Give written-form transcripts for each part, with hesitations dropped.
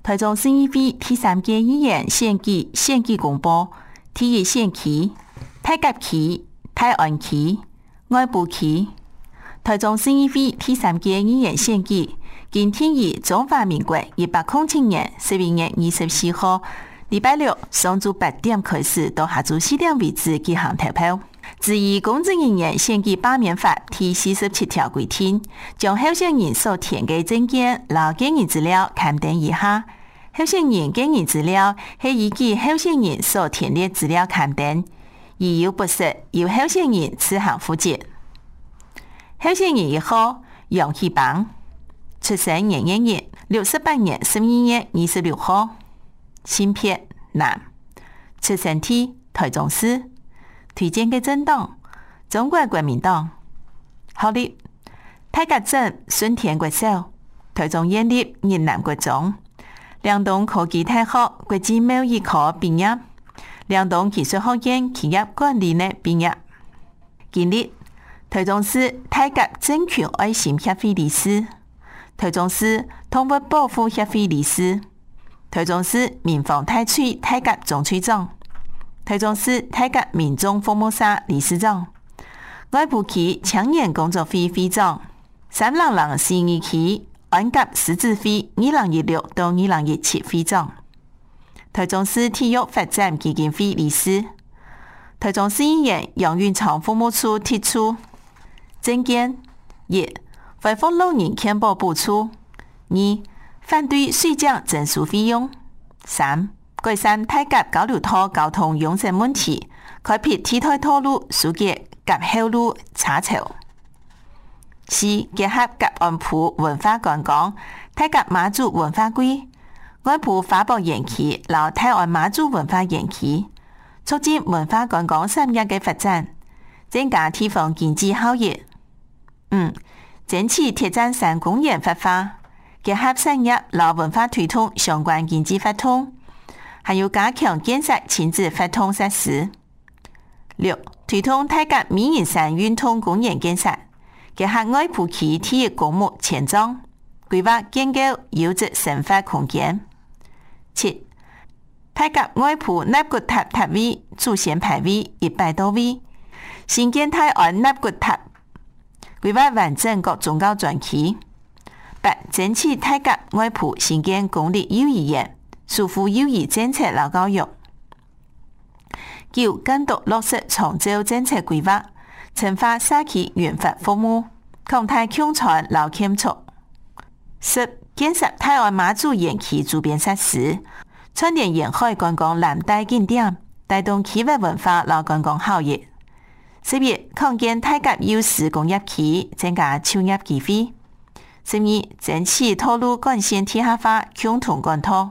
台中市议会第3屆议员选举公布，第一选区太甲區、泰安區、外埔區。台中市議會第3屆議員選舉，今天於中華民國107年11月24號，禮拜六上晝8點開始到下晝4點為止舉行投票。至於公職人員選舉罷免法第47條規定，將候選人所填嘅證件、個人資料刊登以下。候選人個人資料係依據候選人所填列資料刊登，如有不實，由候選人自行負責。候選人1號楊希邦，出生年月日68年12月26號，性別男，出生地台中市，推薦嘅政黨中國國民黨。學歷泰甲鎮順天國小，台中縣立嶺南國中。梁東科技大學國際貿易科畢業，梁東技術學院企業管理呢畢業。經歷台中市泰甲政權愛心協會理事，台中市動物保護協會理事，台中市民防隊泰甲總隊長，台中市泰甲民眾服務社理事長，外埔區青年工作會會長，三郎人市議區安甲獅子會2016到2017會長，台中市體育發展基金會理事，台中市議員楊雲昌服務處提出政見：1. 恢復老人健保補助；2. 反對水獎徵收費用；3. 改善泰甲交流道交通擁塞問題，開闢替代道路疏解甲後路叉潮。4. 結合甲安埔文化觀光、泰甲媽祖文化季、外埔花博園區和泰安媽祖文化園區，促進文化觀光產業的發展，增加地方經濟效益。5. 爭取鐵砧山公園發發，結合產業和文化推動相關經濟發展，還有加強建設親子活動設施。6. 推動泰甲美人山運動公園建設，結合外埔區體育公墓遷葬，規劃建構優質生活空間。7. 泰甲外埔納骨塔塔位祖先牌位100多位，新建泰安納骨塔，規劃完整各宗教專區。8. 爭取泰甲外埔新建公立幼兒園，束縛幼兒政策和教育。9. 監督落實長照政策規劃，深化社區園發服務，擴大共傳勞欠促。10. 建設泰安媽祖園區周邊設施，串聯沿海觀光藍帶景點，帶動區域文化和觀光效益。11. 擴建泰甲優勢工業區，增加就業機會。12. 爭取道路幹線地下化，共同管道。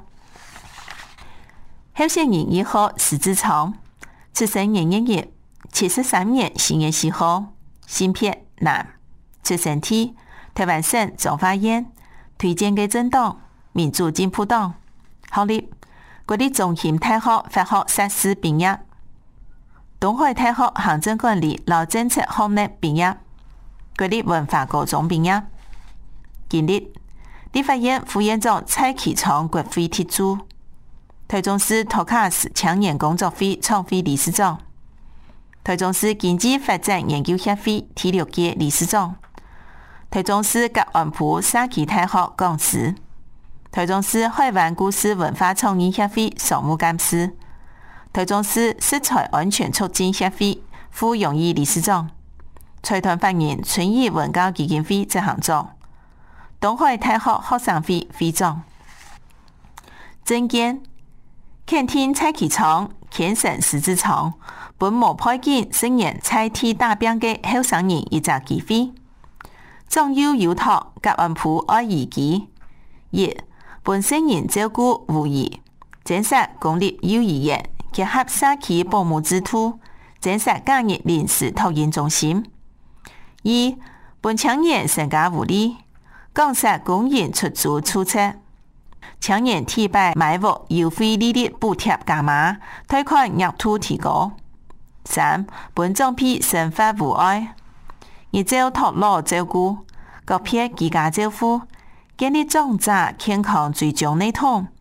候選人1號施志昌，出生年月日73年4月4號，性別男，出生地台灣省彰化縣，推薦嘅政黨民主進步黨，學歷國立中興大學法學碩士畢業，東海大學行政管理和政策學歷畢業，國立文化高中畢業。經歷立法院副院長蔡其昌國會提出，台中市托卡斯青年工作會創會理事長，台中市經濟發展研究協會第6屆理事長，台中市甲安埔社區大學講師，台中市海灣故事文化創意協會常務幹事，台中市食材安全促進協會副榮譽理事長，財團法人春意文教基金會執行長，東海大學學生會會長。政見肯定蔡其昌、天神施志昌，本無配件聲言蔡替大兵嘅候選人一隻機會。長幼有托甲安埔愛義基，1. 本聲人照顧無疑，增設公立幼兒園，結合社區保姆制度，增設假日臨時托嬰中心。2. 本青年身家無力，降設公營出租註冊，青年替代買屋優惠利率補貼加碼，貸款額度提高。3. 本總批生活無礙，日照托老照顧，各撇居家照護，建立長者健康追蹤系統，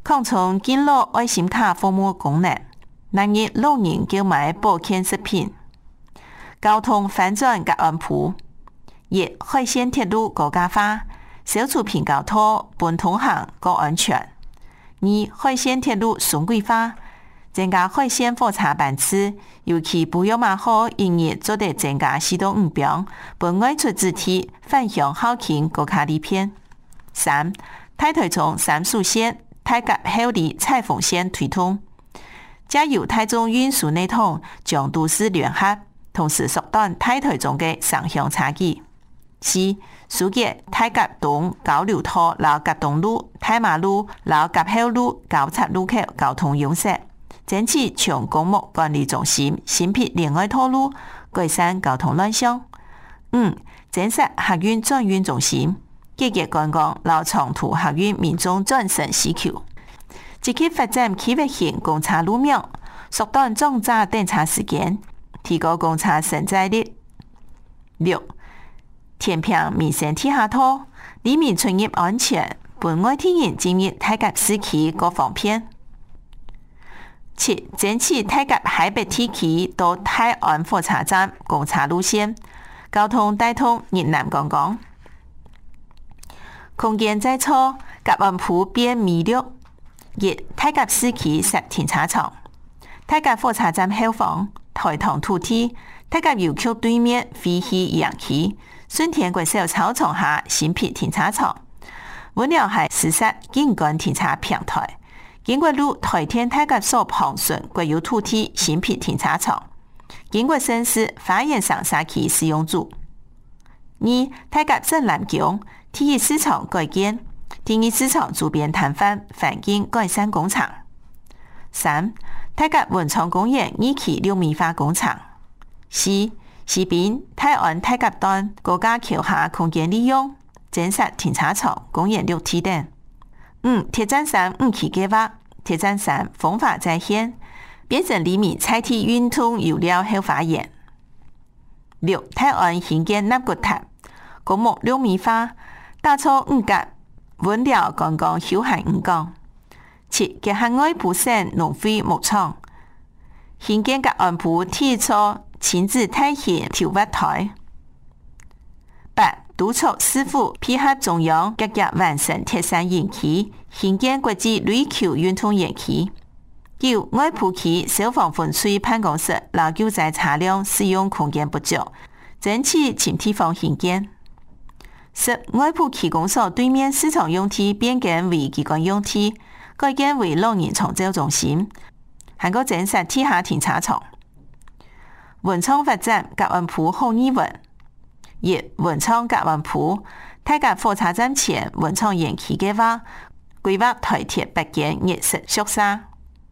擴充敬老愛心卡服務功能，納入老人購買保健食品。交通反轉甲安埔，一海線鐵路高架化，消除平交通本通行更安全。二海線鐵路順軌化，增加海線火車班次，尤其不要馬後營業做得增加4到5標，本外出主體返鄉後勤高卡里片。三大台中三樹線大甲后里彩鳳線推動，加由台中運輸內統將都市聯合，同時縮短大台中的上鄉差距。四疏解大甲東交流道、老甲東路、大馬路、老甲後路交叉路口交通擁塞，爭取從公務管理中心新闢另外道路，改善交通亂象。五增設客運轉運中心，解決觀光老長途客運民眾轉乘需求，積極發展區域性公車路網，縮短總站等車時間，提高公車承載力。六填平民生地下道，里民出入安全，本外地人進入大甲市區各方便。七爭取大甲海北地區到泰安火車站公車路線，交通帶通日南觀光。空間再造，甲安埔變美綠。一大甲市區設停車場，大甲火車站後方台糖土地，大甲郵局對面飛去陽區，順天國小操場下新闢停車場，本來係實施景觀停車平台。經過路台天大甲所旁順國有土地新闢停車場，經過審視花園上沙區使用組。二大甲鎮瀾宮體育市場改建，體育市場周邊攤販環境改善工廠。三大甲文創公園2期綠美化工廠。四西濱泰安大甲段高架橋下空間利用，增設停車場、公園綠地等。五鐵站3 5期計劃，鐵站3風華再現，變成里民菜地運動遊料後花園。六泰安興建納骨塔，公墓綠美化，打造五甲文寮觀光休閒五港。七結合外埔省農會牧場，興建甲安埔體育場親子體型跳舞台。八督促市府配合中央積極完成鐵山園區，興建國際壘球運動園區。九外埔區消防分區辦公室老救災車輛使用空間不足，爭取前地方興建。十外埔區公所對面市場用地變更為機關用地，改建為老人長照中心，還個增設地下停車場。文創發展甲安埔好語文。一文創甲安埔大甲火車站前文創園區計劃，規劃台鐵8間熱式宿舍。二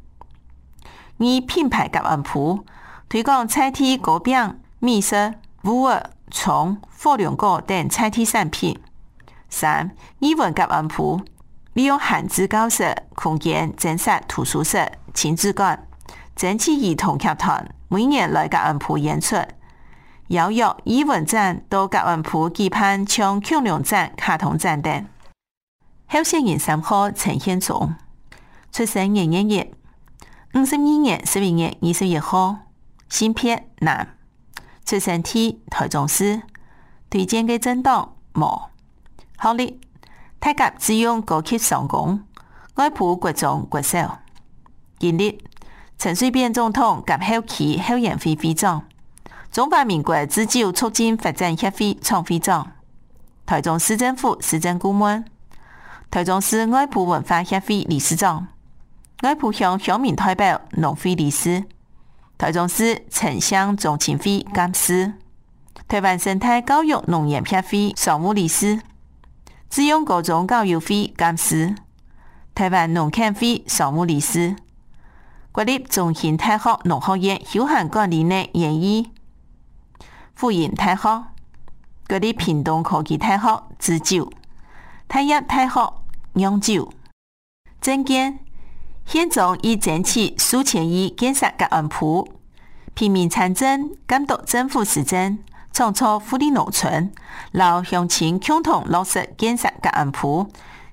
品牌甲安埔推廣菜地糕餅、米色、烏耳、蔥、火龍果等菜地產品。三藝文甲安埔利用閒置教室空間增設圖書室、親子館，爭取兒童劇團每年來甲安埔演出。邀約藝文展到甲安埔舉辦像恐龍展、卡通展等。候選人3號陳憲忠，出生年月日52年11月21號，性別男，出生地台中市，推薦嘅政黨無。學歷大甲資用高級商工，外埔國中國小。經歷陳水扁總統甲後期後援會會長。中華民國自救促進發展協會創會長，台中市政府市政顧問，台中市外埔文化協會理事長，外埔鄉鄉民代表農會理事，台中市城鄉中青會幹事，台灣生態教育農業協會常務理事，資用高中教育會幹事，台灣農墾會常務理事，國立中興大學農學院休閒管理內研議。輔仁大學、國立屏東科技大學製酒、台業大學釀酒。政見現狀已爭取數千億建設甲安埔，平民參政監督政府施政，創造福利農村，老鄉親共同落實建設甲安埔，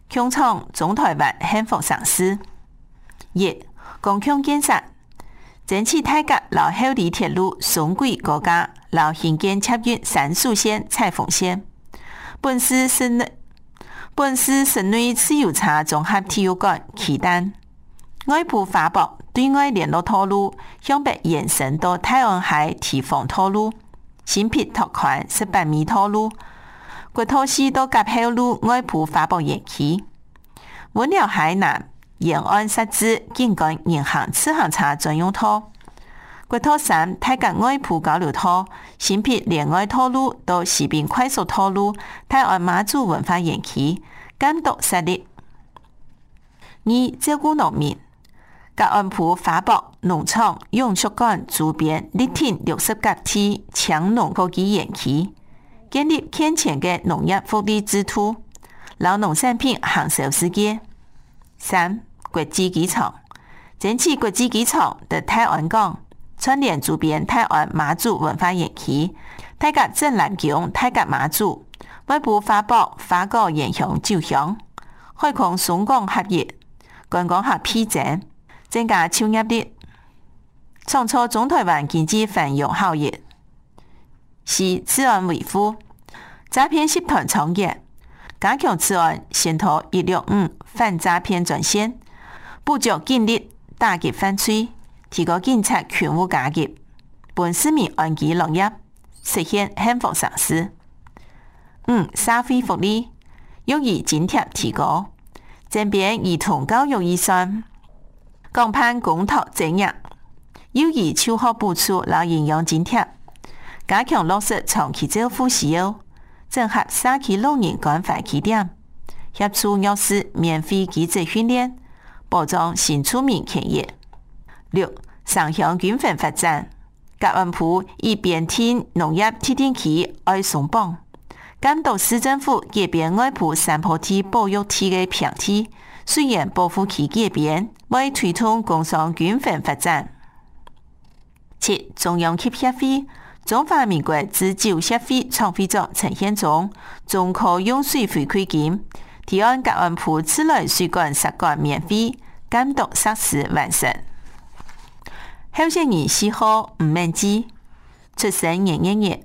共創中台灣幸福城市。一、共享建設，爭取大甲老后里鐵路雙軌高架，老興建插運三樹線、彩虹線。本市室內自由車綜合體育館起單，外部發布對外聯絡道路，向北延伸到泰安海堤防道路，新闢拓寬18米道路。國土市到甲後路外部發布延期。文寮海南沿岸設置景觀人行自行車專用道。國土3大甲外部交流道，新闢連外道路到西濱快速道路，泰安媽祖文化園區監督設立。2、照顧農民，甲安埔發布農場永續館周邊立體60甲梯強農科技園區，建立健全嘅農業福利制度，讓農產品行銷世界。3、國際機場，爭取國際機場的泰安港，串聯周邊泰安媽祖文化園區，大甲鎮瀾宮、大甲媽祖，外部發布花果園鄉酒鄉，海空雙港合業，觀光客批准，增加就業率，創造中台灣經濟繁榮效益。4、治安維護，詐騙集團創業，加強治安，先導165反詐騙專線，布局警力打擊犯罪，提高警察權務加級，本市民安居樂業，實現幸福城市。5、社會福利，幼兒津貼提高，增編兒童教育預算，廣盼公托增額，幼兒就學補助老營養津貼，加強落實長期照護需要，整合社區老人關懷起點，協助弱勢免費技職訓練，保障新住民權益。6、城鄉均分發展，甲安埔以邊町農業特定區為松綁，監督市政府改變外埔山坡地保育區的平地，雖然保護區改變，為推動工商均分發展。7、中央級協會，中華民國自救協會創會長陳憲忠，中科用水回饋金，提案甲安埔自來水管設管免費，監督設施完成。候選人4號吳明基，出生2011年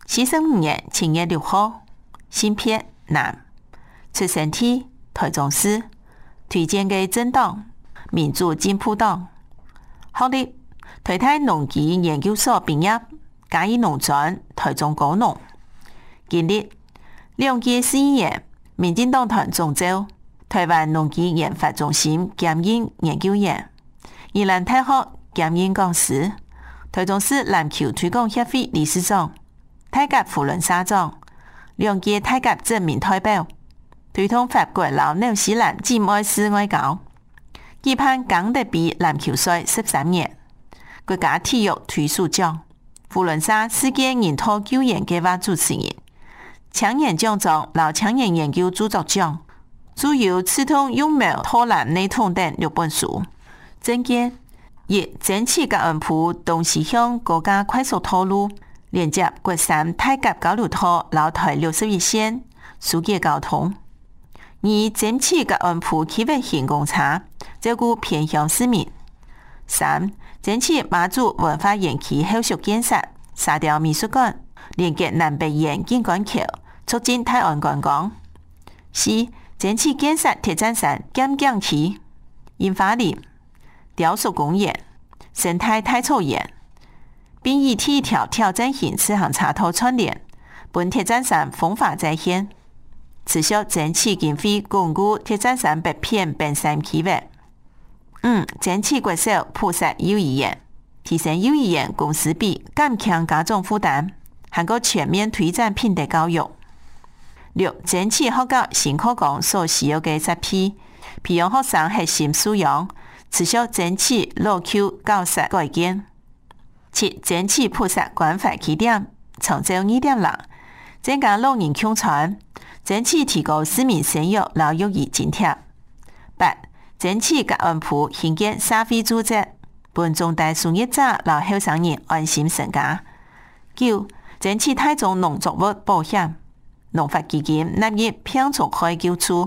，45年7月6號，性別男，出生地台中市，推薦嘅政黨民主進步黨，學歷台大農技研究所畢業，嘉義農專、台中高農，經歷2屆4年民進黨團總召，台灣農技研發中心兼任研究員，宜蘭大學兼任講師，台中市籃球推廣協會理事長，大甲扶輪社長，2屆大甲正面代表，推動法國老紐西蘭姊妹式外交，舉辦港特比籃球賽13年，國家體育推數獎，扶輪社世界人托救援計劃主持人，青年獎狀老青年研究著作獎，著有《刺痛幼苗拖籃內痛》等6本書。政見1、爭取甲安埔東西向高架快速道路，連接國3大甲交流道老台61線，疏解交通。2、爭取甲安埔企業型公車，照顧偏鄉市民。3、爭取媽祖文化園區後續建設，沙條美術館，連接南北沿景觀橋，促進泰安觀光。4、爭取建設鐵砧山減降區、櫻花林、雕塑公園、生態大草原，並以第一條挑戰型自行車道串聯，本鐵砧山風華再現。持續爭取經費鞏固鐵砧山北片冰山區域。5、爭取國小普設幼兒園，提升幼兒園公司比，減輕家長負擔，還個全面推展品德教育。6、爭取學校新課綱所需要嘅設備，培養學生核心素養，持續爭取老舊教室改建。7、爭取普設關懷起點，創造2.0，增加老人共傳，爭取提高市民生育老幼兒津貼。8、爭取甲安埔興建社會住宅，本重大損益者老後生人安心成家。9、爭取台中農作物保險，農發基金納入偏重開救處，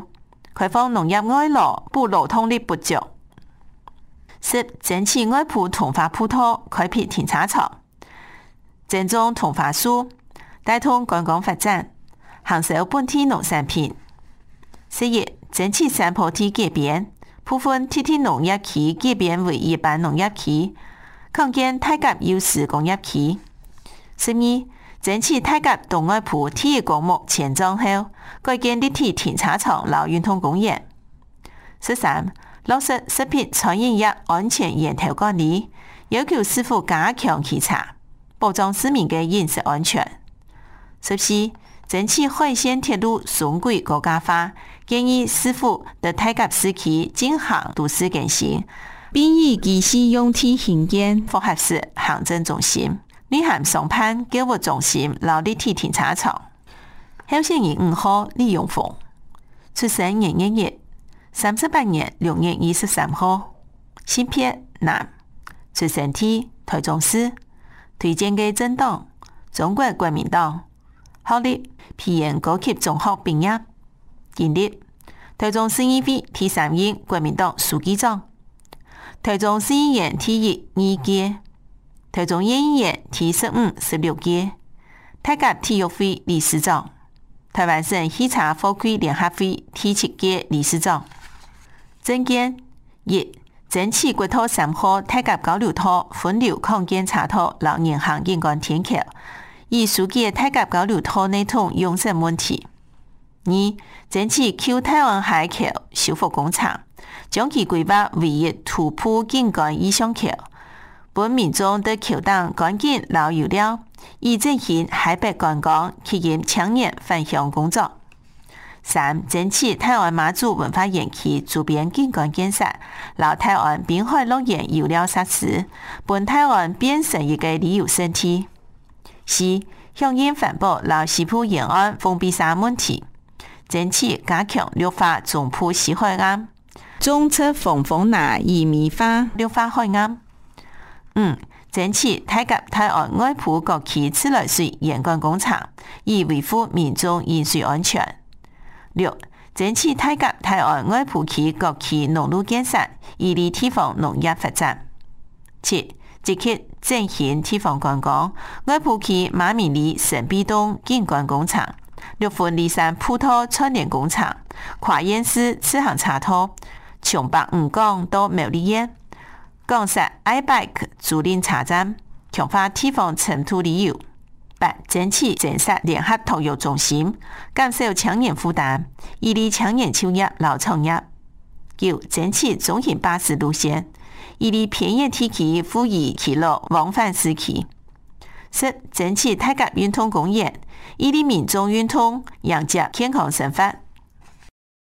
開放農業外勞補勞動力不足。10. 爭取外埔桐花鋪頭開闢停車場，增種桐花樹，帶動觀光發展，行銷本地農產品。11. 爭取山坡地改編，部分特定農業區改編為一般農業區，擴建大甲優勢工業區。12. 爭取大甲東外埔體育公墓遷裝後，改建立體停車場和運動公園。13. 落實食品餐飲業安全源頭管理，要求師傅加強稽查，保障市民的飲食安全。14. 爭取海線鐵路雙軌國家化，建議師傅在大甲市區進行都市更新，並以機械用地興建複合式行政中心、內涵商辦購物中心、勞立體停車場。候選人5號李永豐，出生年1月，38年6月23號，性別男，出生地台中市，推薦嘅政黨中國國民黨，學歷培元高級中學畢業，經歷台中市議會第3任國民黨書記長，台中市議員第2屆，台中縣議員第15、16屆，大甲體育會理事長，台灣省汽車貨櫃聯合會第7屆理事長。政見1，爭取國道3號大甲交流道分流擴建車道，讓銀行沿岸天橋，以紓解大甲交流道內桶湧水問題。2，爭取舊台灣海橋修復工程，將其規劃為一突破景觀意向橋，本民眾對橋檔乾淨老有料，以進行海北觀光吸引青年返鄉工作。3，爭取台灣馬祖文化園區周邊景觀建設，讓台灣濱海樂園遊樂設施，本台灣變成一個旅遊勝地。4，響應環保讓西埔沿岸封閉沙問題，爭取加強綠化中埔西海岸，種出風風拿魚米花綠化海岸。5，爭取大甲台灣外埔各區自來水沿岸工程，以維護民眾飲水安全。6，爭取大甲台灣外埔區各區農路建設，以利地方農業發展。7，積極振興地方觀光，外埔區馬米里神壁洞景觀工程、六份里山鋪頭串聯工程、跨縣市自行車道，從北五港到苗栗縣，廣設 iBike 租賃車站，強化地方深度旅遊。8，爭取建設聯合托育中心，減少青年負擔，以利青年就業勞創業。9，爭取中型巴士路線，以利偏遠地區富裕耆樂往返市區。10，爭取大甲運動公園，以利民眾運動，養成健康生活。